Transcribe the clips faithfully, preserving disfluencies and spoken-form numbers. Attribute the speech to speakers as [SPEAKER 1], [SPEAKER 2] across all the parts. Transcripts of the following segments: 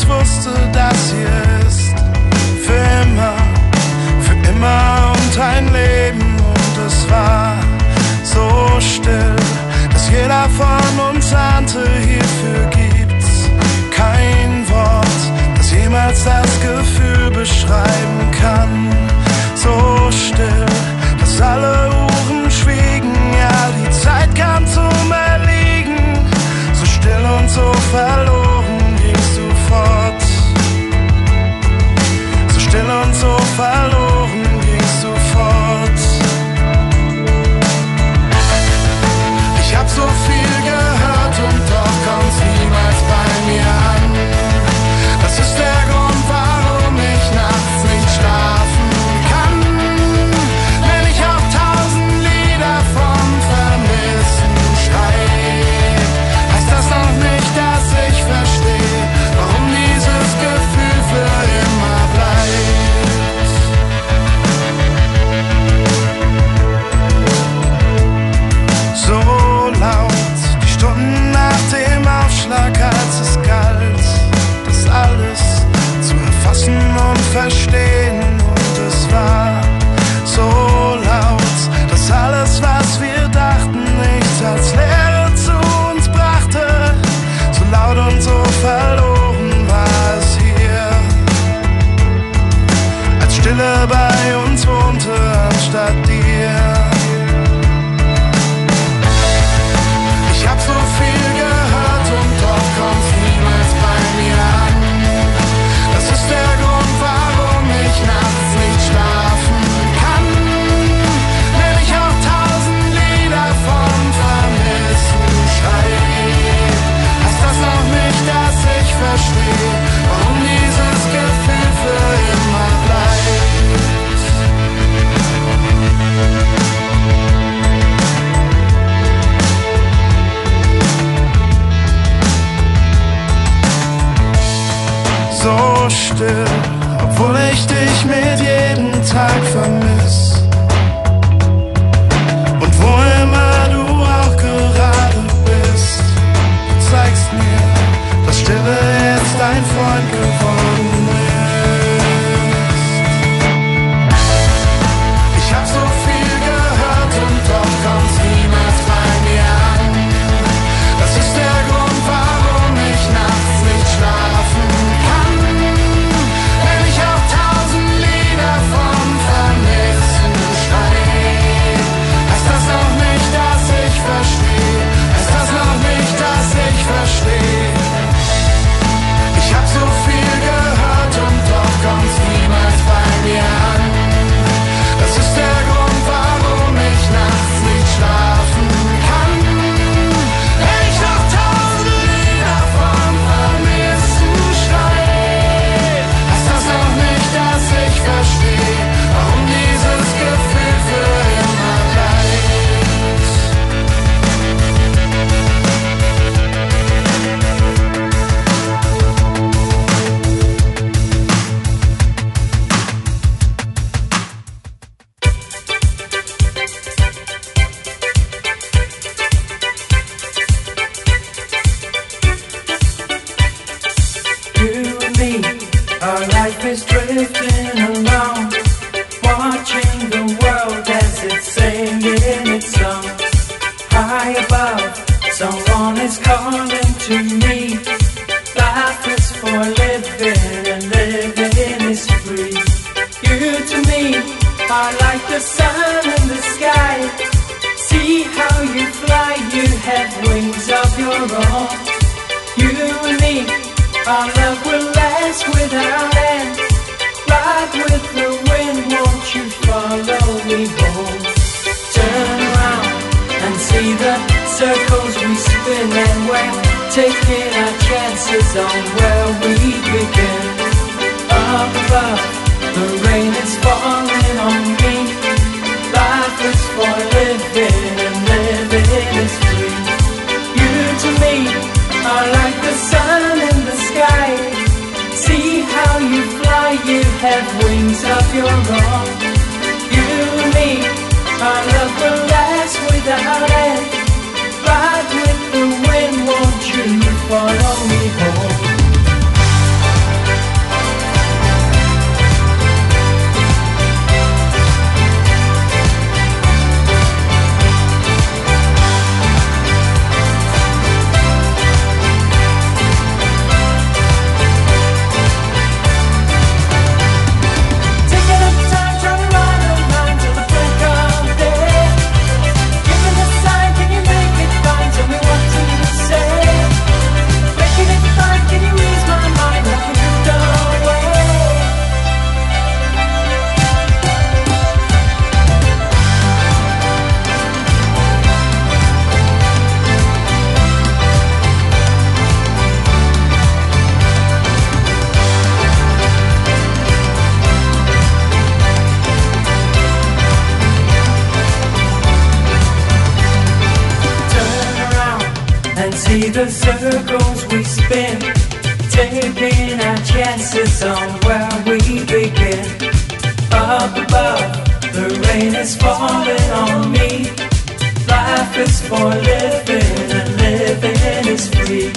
[SPEAKER 1] ich wusste, das hier ist für immer, für immer und ein Leben. Und es war so still, dass jeder von uns ahnte, hierfür gibt's kein Wort, das jemals das Gefühl beschreiben kann. So still, dass alle Uhren schwiegen, ja, die Zeit kam zum Erliegen. So still und so verloren gingst du fort. So still und so verloren gingst du fort. Ich hab so viel gehört und doch kommt's niemals bei mir an. Das ist der Grund, warum ich nachts nicht schlafen kann. Wenn ich auf tausend Lieder vom Vermissen schreie, heißt das noch nicht, dass ich verstehe, warum dieses Gefühl für immer bleibt. So laut, die Stunden nach dem Aufschlag, als es galt, das alles zu erfassen und verstehen. Und es war so laut, dass alles, was wir dachten, nichts als Leere zu uns brachte. So laut und so verloren war es hier, als Stille bei uns wohnte anstatt dir. Ich hab so viel gehört und doch kommt's niemals bei mir an. Das ist der Grund, warum ich nachts nicht schlafen kann. Wenn ich auf tausend Lieder vom Vermissen schreie, heißt das noch nicht, dass ich verstehe, warum dieses Gefühl für immer bleibt. So still, obwohl ich dich mit jedem Tag vermiss. Und wo immer du auch gerade bist, du zeigst mir, dass Stille jetzt dein Freund geworden ist. Ich hab so viel gehört und doch kommt's niemals bei mir an. Das ist der Grund, warum ich nachts nicht schlafen kann. Wenn ich auf tausend Lieder vom Vermissen schreie, heißt das noch nicht, dass ich verstehe, heißt das noch nicht, dass ich verstehe. Ich hab so viel gehört und doch kommt's niemals bei mir an. Das ist der Grund, warum ich nachts nicht schlafen kann. Wenn ich noch tausend Lieder vom Vermissen schreie, heißt das noch nicht, dass ich verstehe, warum dieses Gefühl für immer bleibt.
[SPEAKER 2] You and me, our life is drifting along, watching the world as it's singing its song. High above, someone is calling to me. Life is for living and living is free. You to me are like the sun in the sky. See how you fly, you have wings of your own. You and me, our love will last without end. Ride with the wind, won't you follow me home? Turn around and see the circles we spin, and we're taking our chances on where we begin. Up above, the rain is falling on me. Life is for living and living is free. You to me are like the sun in the sky. See how you fly, you have wings of your own. You and me, our love will last without end. Ride with the wind, won't you follow me home? See the circles we spin, taking our chances on where we begin. Up above, the rain is falling on me. Life is for living and living is free.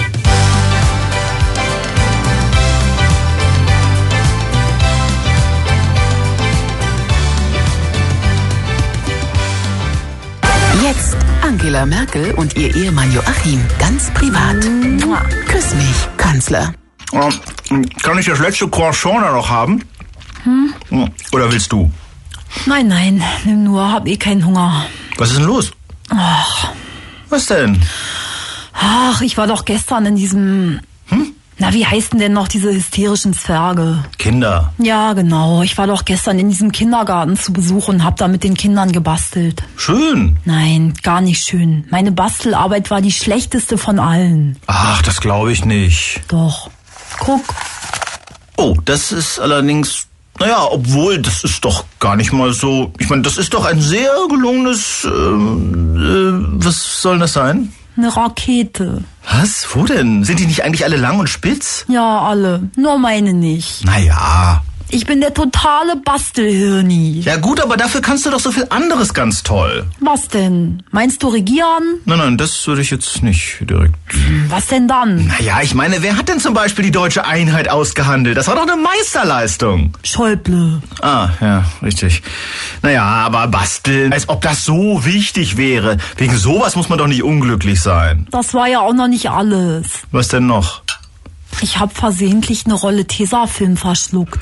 [SPEAKER 3] Jetzt Angela Merkel und ihr Ehemann Joachim, ganz privat. Mua. Küss mich, Kanzler.
[SPEAKER 4] Oh, kann ich das letzte Croissant da noch haben? Hm? Oder willst du?
[SPEAKER 5] Nein, nein, nimm nur, hab eh keinen Hunger.
[SPEAKER 4] Was ist denn los?
[SPEAKER 5] Ach.
[SPEAKER 4] Was denn?
[SPEAKER 5] Ach, ich war doch gestern in diesem... Hm? Na, wie heißen denn noch diese hysterischen Zwerge?
[SPEAKER 4] Kinder.
[SPEAKER 5] Ja, genau. Ich war doch gestern in diesem Kindergarten zu Besuch und hab da mit den Kindern gebastelt.
[SPEAKER 4] Schön.
[SPEAKER 5] Nein, gar nicht schön. Meine Bastelarbeit war die schlechteste von allen.
[SPEAKER 4] Ach, das glaube ich nicht.
[SPEAKER 5] Doch. Guck.
[SPEAKER 4] Oh, das ist allerdings... Naja, obwohl, das ist doch gar nicht mal so... Ich meine, das ist doch ein sehr gelungenes... Äh, äh, was soll das sein?
[SPEAKER 5] Eine Rakete.
[SPEAKER 4] Was? Wo denn? Sind die nicht eigentlich alle lang und spitz?
[SPEAKER 5] Ja, alle. Nur meine nicht.
[SPEAKER 4] Naja.
[SPEAKER 5] Ich bin der totale Bastelhirni.
[SPEAKER 4] Ja gut, aber dafür kannst du doch so viel anderes ganz toll.
[SPEAKER 5] Was denn? Meinst du regieren?
[SPEAKER 4] Nein, nein, das würde ich jetzt nicht direkt...
[SPEAKER 5] Was denn dann?
[SPEAKER 4] Naja, ich meine, wer hat denn zum Beispiel die deutsche Einheit ausgehandelt? Das war doch eine Meisterleistung.
[SPEAKER 5] Schäuble.
[SPEAKER 4] Ah, ja, richtig. Naja, aber basteln, als ob das so wichtig wäre. Wegen sowas muss man doch nicht unglücklich sein.
[SPEAKER 5] Das war ja auch noch nicht alles.
[SPEAKER 4] Was denn noch?
[SPEAKER 5] Ich habe versehentlich eine Rolle Tesafilm verschluckt.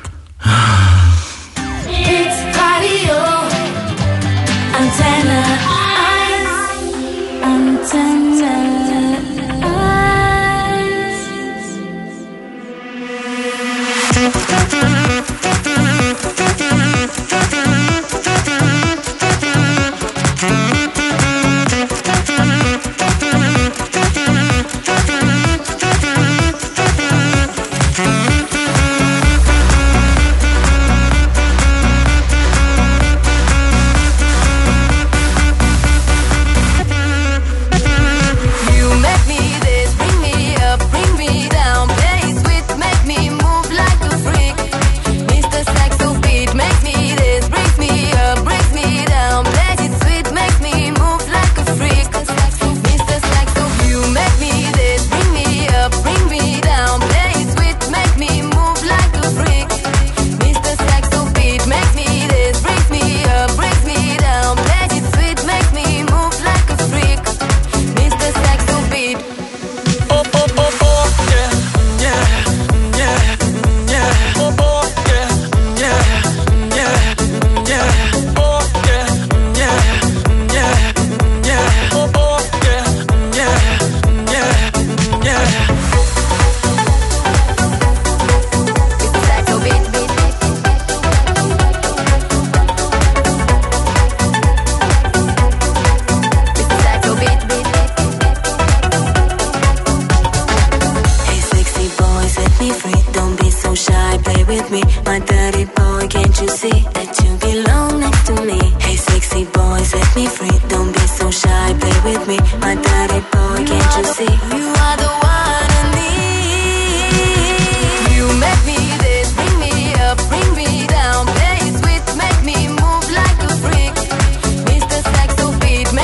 [SPEAKER 6] It's Radio Antenne eins. Antenne
[SPEAKER 7] with me, my dirty